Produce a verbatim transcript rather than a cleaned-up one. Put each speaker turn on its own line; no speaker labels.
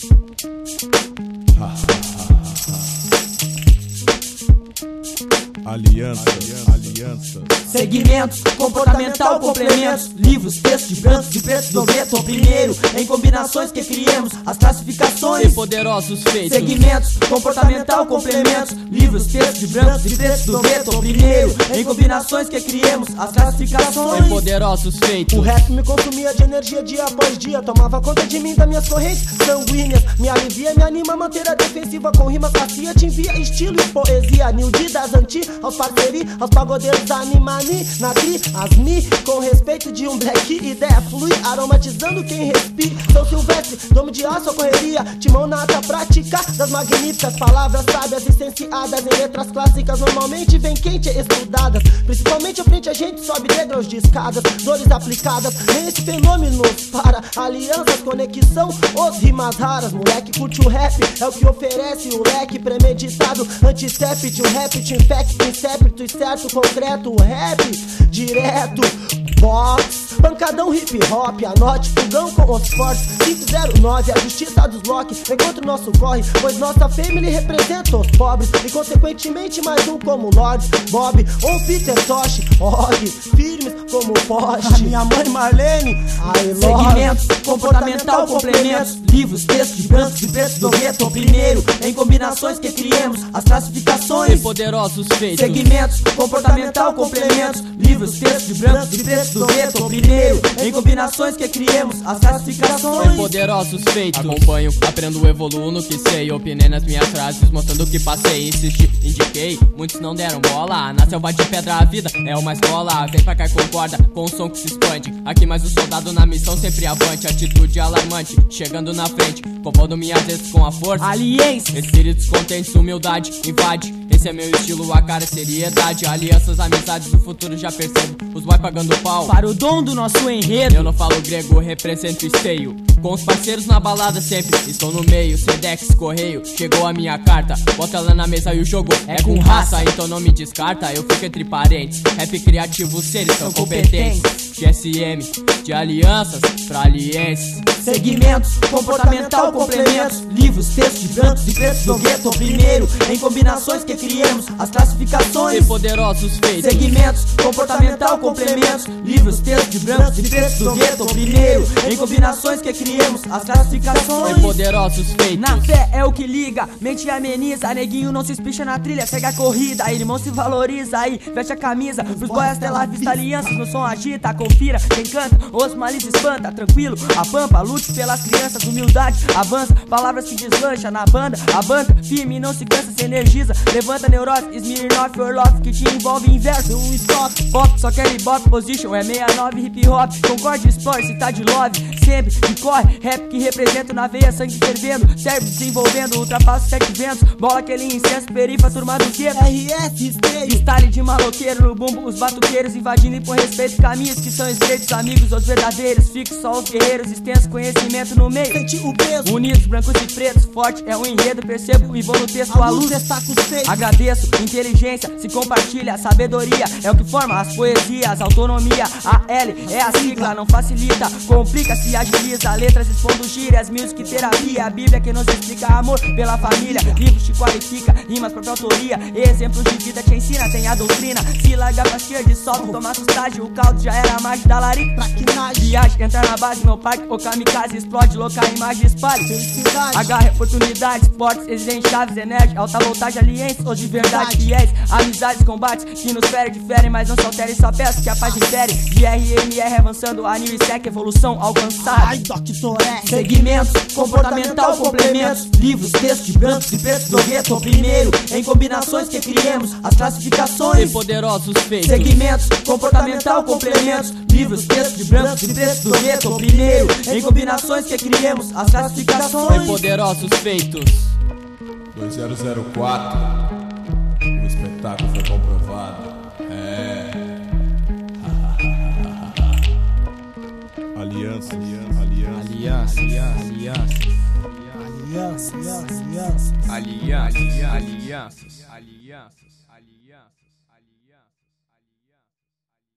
Alianças, alianças.
Segmentos, comportamental, complementos, livros, textos de brancos e pretos do gueto. Primeiro, em combinações que criemos as classificações
e poderosos feitos.
Segmentos, comportamental, complementos, livros, textos de brancos e pretos do gueto. Primeiro, em combinações que criemos as classificações
e poderosos feitos.
O rap me consumia de energia dia após dia, tomava conta de mim, das minhas correntes sanguíneas, me alivia, me anima a manter a defensiva com rima sacia, te envia estilo e poesia. Nildi das anti, aos parceria, aos pagodeiros animani, na tri, as mi, com respeito de um black, ideia flui, aromatizando quem respira. Sou Silvestre, domo de aço, correria, timão nata, prática das magníficas palavras sábias licenciadas em letras clássicas, normalmente vem quente estudadas, principalmente frente a gente sobe degraus de escadas, dores aplicadas, nem esse fenômeno para alianças, conexão, os rimas raras, moleque curte o rap, é o que oferece o leque premeditado, antisépite, o rap te infecta, insépito e certo, concreto, o rap direto, box, pancadão hip hop, anote, fogão com os fortes, cinco zero nove, a justiça dos Loki, encontra o nosso corre, pois nossa family representa os pobres, e consequentemente mais um como Lord, Bob ou Peter Tosh, Og, firmes como poste, a minha mãe Marlene, I love.
Segmentos, comportamental, complementos, livros, textos de brancos e pretos do gueto. Primeiro, em combinações que criemos as classificações
e poderosos feitos.
Segmentos, comportamental, complementos, livros, textos de brancos e pretos do gueto. Primeiro, em combinações que criemos as classificações
e poderosos feitos. Acompanho, aprendo, evoluo no que sei, opinei nas minhas frases, mostrando o que passei, insisti, indiquei, muitos não deram bola. Na selva de pedra a vida é uma escola, vem pra cá e concorda com o som que se expande. Aqui mais o soldado na missão sempre avante, atitude alarmante, chegando na frente, compondo minhas vezes com a força.
Aliens,
espíritos contentes, humildade, invade. Esse é meu estilo, a cara é seriedade. Alianças, amizades, o futuro já percebo. Os boy pagando pau
para o dom do nosso enredo.
Eu não falo grego, represento esteio. Com os parceiros na balada sempre estou no meio. Sedex, correio, chegou a minha carta. Bota ela na mesa e o jogo é com raça, então não me descarta, eu fico entre parentes. Rap criativo, seres são competentes. G S M, de alianças pra alienses.
Segmentos, comportamental, complementos, livros, textos de brancos e pretos do gueto. Primeiro, em combinações que criemos as classificações
e poderosos feitos.
Segmentos, comportamental, complementos, livros, textos de brancos e pretos do gueto. Primeiro, em combinações que criemos as classificações
e poderosos feitos.
Na fé é o que liga, mente ameniza, neguinho não se espicha na trilha, segue a corrida, irmão se valoriza, aí veste a camisa, pros boys até lá vista alianças, no som agita, confira, quem canta, os males espanta, tranquilo, a pampa, lute pelas crianças, humildade, avança, palavras que deslancha na banda, a banca, firme, não se cansa, se energiza, levanta neurose, Smirnoff, Orloff, que te envolve em verso, um stop, pop, só quer bop, position, é sessenta e nove hip hop, concorde, explore, cidade love, sempre que corre, rap que representa na veia, sangue fervendo, cérebro desenvolvendo, ultrapassa sete ventos, bola aquele incenso, perifa, turma do queiro,
R S, esteio,
style de maloqueiro, no bumbo, os batuqueiros invadindo e por respeito, caminhos que são estreitos, amigos, os verdadeiros, fixos só os guerreiros, extenso conhecimento no meio,
sente o peso,
unidos, brancos e pretos, forte é um enredo, percebo e vou no texto, a luz
está com sede,
agradeço, inteligência, se compartilha, sabedoria, é o que forma as poesias, autonomia, a L é a sigla, não facilita, complica, se agiliza, letras expondo gírias, music terapia, a Bíblia que nos explica amor pela família, livros te qualifica, rimas própria autoria, exemplos de vida te ensina, tem a doutrina, se larga pra esquerda e solta, toma sustagem, o caldo já era a margem da larica,
traquinagem,
viagem, entrar na base, no parque, o kamikaze, explode, louca, imagem, espalhe,
felicidade,
agarre oportunidades, portes, exigentes, chaves, enérgica, alta voltagem, alianças, os de verdade, fiéis, amizades, combates, que nos ferem, diferem, mas não se alterem, só peço que a paz impere, de R M R avançando, a New Sec, evolução alcançada.
Ai, doutor é.
Segmentos, comportamental, complementos, livros, textos de brancos e pretos do gueto. Primeiro, em combinações que criemos as classificações
e poderosos feitos.
Segmentos, comportamental, complementos, livros, textos de brancos e pretos do gueto. Primeiro, em combinações que criemos as classificações
e poderosos feitos.
dois mil e quatro, o espetáculo foi comprovado. É. Aliança, aliança, aliança,
aliança,
aliança, aliança, aliança,
aliança, aliança, aliança.